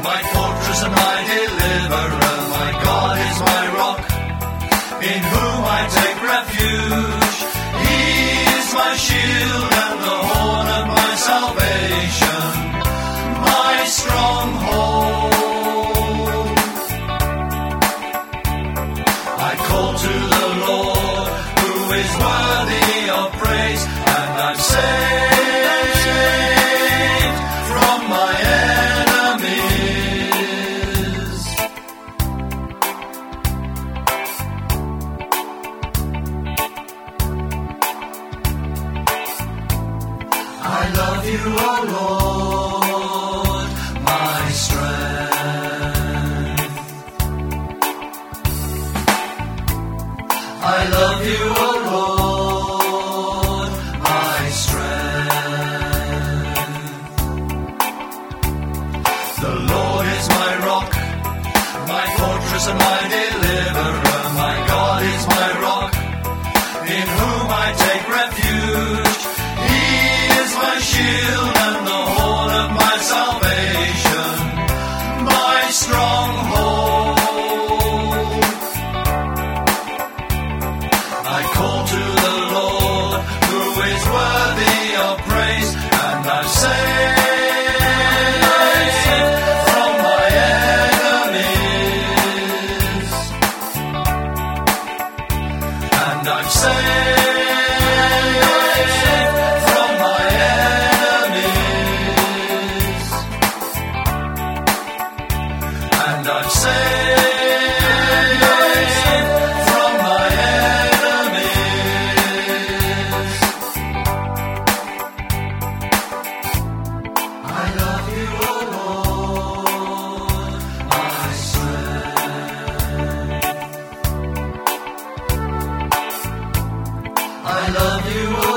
my fortress and my deliverer, my God is my rock, in whom I take refuge. He is my shield and the horn of my salvation, my stronghold. I call to the Lord, who is worthy of praise, and I'm saved from my enemies. I love you, O Lord, my strength. I love you, O Lord, my strength. The Lord is my rock, my fortress and my deliverer, my God is my rock, in whom I take refuge. He is my shield and the horn of my salvation, my stronghold. I call to the Lord, who is worthy of praise, and I'm saved from my enemies. And I'm saved from my enemies. And I'm saved from my enemies. I love you, O Lord, my strength. I love you, O